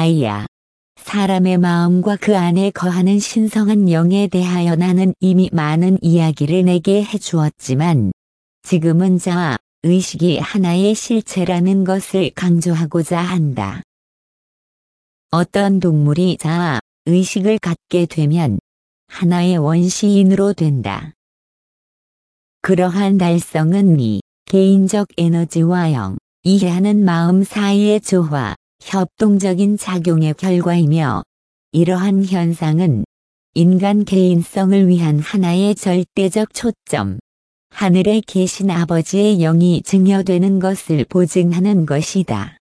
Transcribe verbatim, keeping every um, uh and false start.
아이야. 사람의 마음과 그 안에 거하는 신성한 영에 대하여 나는 이미 많은 이야기를 내게 해주었지만 지금은 자아, 의식이 하나의 실체라는 것을 강조하고자 한다. 어떤 동물이 자아, 의식을 갖게 되면 하나의 원시인으로 된다. 그러한 달성은 미, 개인적 에너지와 영, 이해하는 마음 사이의 조화, 협동적인 작용의 결과이며 이러한 현상은 인간 개인성을 위한 하나의 절대적 초점, 하늘에 계신 아버지의 영이 증여되는 것을 보증하는 것이다.